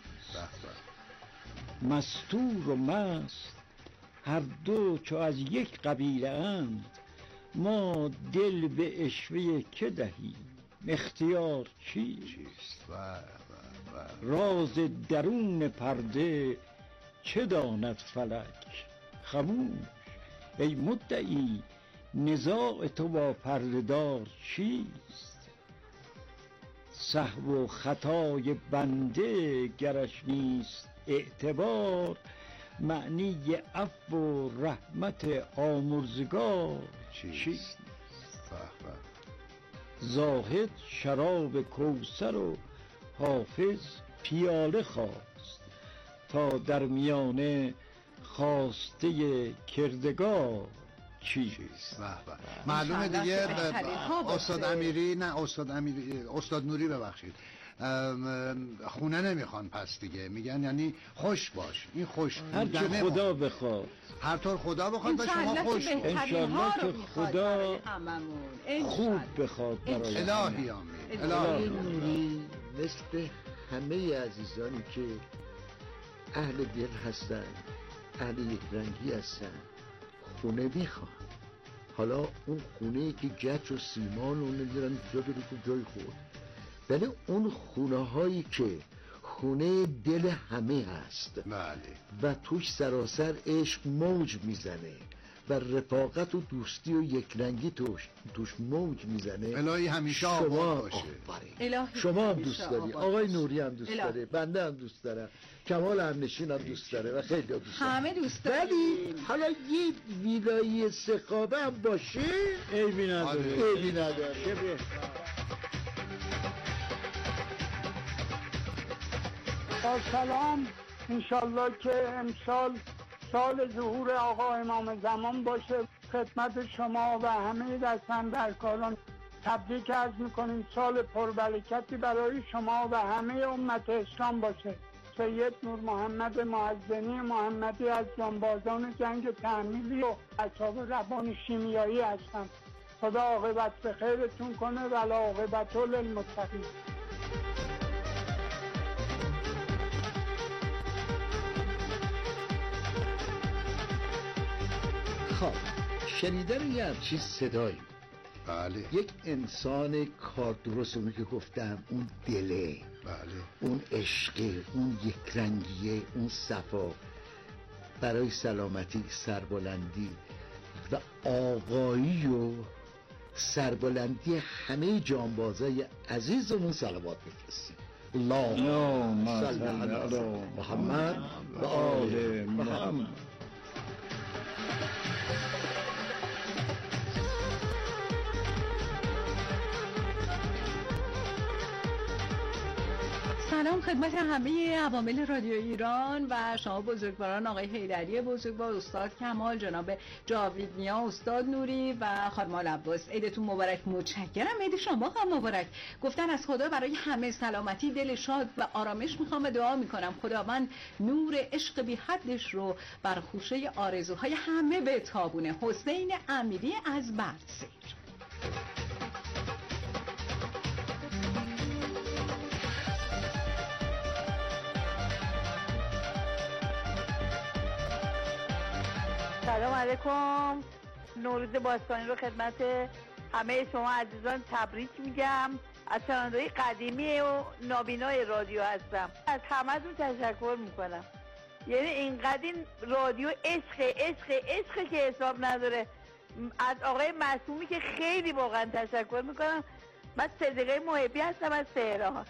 مستور و مست هر دو چو از یک قبیله اند، ما دل به عشوه که دهیم اختیار چیست؟ راز درون پرده چه داند فلک؟ خموش ای مدعی نزاع تو با پرده دار چیست؟ سهو و خطای بنده گرش نیست اعتبار، معنی عفو و رحمت آمرزگار چیست؟ زاهد شراب کوثر و حافظ پیاله خواست، تا در میانه خواسته کردگار چیست؟ معلومه دیگه. استاد امیری نه استاد امیری استاد نوری ببخشید خونه نمیخوان پس دیگه، میگن یعنی خوش باش. این خوش هر چه خدا بخواد، هر طور خدا بخواد به شما خوش باش. انشالله که خدا خوب بخواد برای الهی آمین. الهی نوری مثل همه عزیزانی که اهل دل هستن، اهل یک رنگی هستن، خونه میخوان. حالا اون خونه که گچ و سیمان و نمیدونم جا بره تو جای خود، ولی اون خونه هایی که خونه دل همه هست بله. و توش سراسر عشق موج میزنه و رفاقت و دوستی و یکرنگی توش توش موج میزنه. الهی همیشه آباد باشه. شما هم دوست داری، آقای نوری هم دوست داره، بنده هم دوست دارم، کمال همنشین هم دوست داره و خیلی دوست داره. همه دوست داره. ولی حالا یه ویلایی سقابه هم باشه عیبی نداره. عیبی نداره. با سلام، انشالله که امسال سال ظهور آقا امام زمان باشه. خدمت شما و همه دستاندرکاران تبریک عرض میکنیم. سال پربرکتی برای شما و همه امت اسلام باشه. سید نور محمد معظمی محمدی از جانبازان جنگ تحمیلی و اصحاب ربان شیمیایی هستم. خدا عاقبت به خیرتون کنه و عاقبت للمتقین. خب شنیدن یه همچین صدایی، بله، یک انسان کار درست، اونی که گفتم، اون دله، بله، اون عشقه، اون یک رنگیه، اون صفا، برای سلامتی، سربلندی و آقایی و سربلندی همه جانبازای عزیزمون صلوات بفرستیم. اللهم صل علی محمد و آل محمد. سلام خدمت همه عوامل رادیو ایران و شما بزرگواران، آقای حیدری بزرگوار، استاد کمال، جناب جاوید نیا، استاد نوری و خانم عباس. عیدتون مبارک. متشکرم. عید شما هم مبارک. گفتن از خدا برای همه سلامتی، دل شاد و آرامش میخوام و دعا میکنم خداوند نور عشق بی حدش رو بر خوشه آرزوهای همه بتابونه. حسین امیری از بردسیر. سلام علیکم. نوروز باستانی رو خدمت همه شما عزیزان تبریک میگم. از شنونده‌های قدیمی و نابینای رادیو هستم. از همه‌تون تشکر میکنم. یعنی اینقدر این رادیو عشق عشق عشق که حساب نداره. از آقای معصومی که خیلی واقعا تشکر میکنم. من صدیقه محبی هستم از تهران.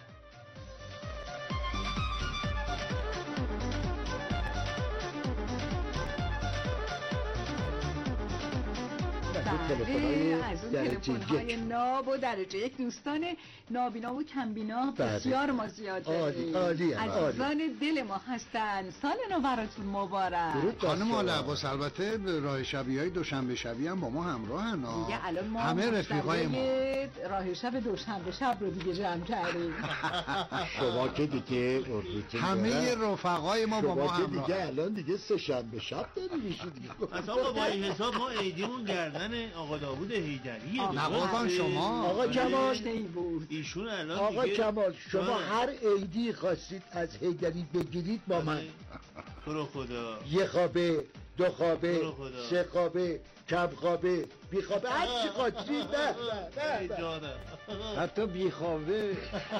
از اون تلفن‌های ناب و درجه یک دوستان نابینا و کمبینا بسیار ما زیاد داریم. عزیزان دل ما هستن. سال نو براتون مبارک. خانم آل عباس البته راه شبی های دوشنبه شبی هم با ما همراهن. دیگه الان ما همه رفیقای ما راه شب دوشنبه شب رو دیگه جمع کردیم. شما که دیگه همه رفقای ما با ما همراه. دیگه الان دیگه سه شنبه شب داریم میشید دیگه. اصلا با این حساب ما عیدیمون گردن آقا داوود حیدریه. نه قربان شما. آقا کمال ایشون الان آقا دیگه کمال شما هر عیدی خواستید از حیدری بگیرید با من. تو رو خدا. یه خوابه، دو خوابه، سه خوابه، کم خوابه، بی خوابه، هر چی خواستید. نه نه نه حتی بی خوابه.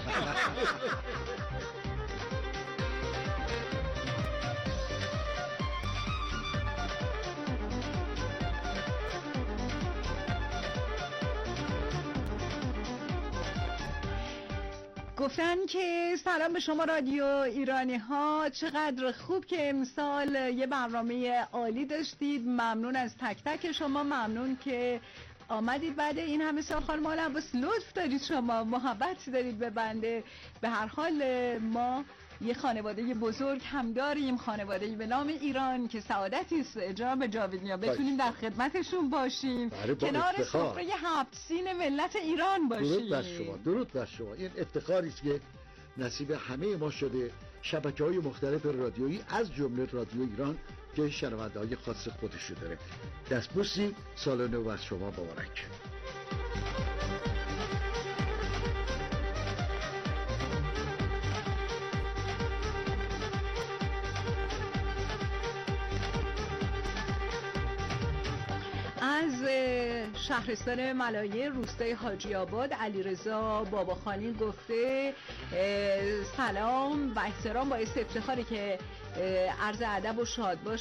گفتن که سلام به شما رادیو ایرانی ها، چقدر خوب که امسال یه برنامه عالی داشتید. ممنون از تک تک شما، ممنون که آمدید بعد این همه سال. خانم آل عباس لطف دارید، شما محبت دارید به بنده. به هر حال ما یه خانواده بزرگ هم داریم، خانواده به نام ایران که سعادتی است جناب جاوید نیا بتونیم در خدمتشون باشیم، کنار سفره هفت سین ملت ایران باشیم. درود بر شما، درود بر شما. این افتخاری است که نصیب همه ما شده. شبکه‌های مختلف رادیویی از جمله رادیو ایران که شنونده‌های خاص خودش داره. دستبوسی، سال نو بر شما مبارک. از شهرستان ملایه روستای حاجی آباد علیرضا باباخانی گفته سلام و احترام، باعث افتخاری که عرض ادب و شادباش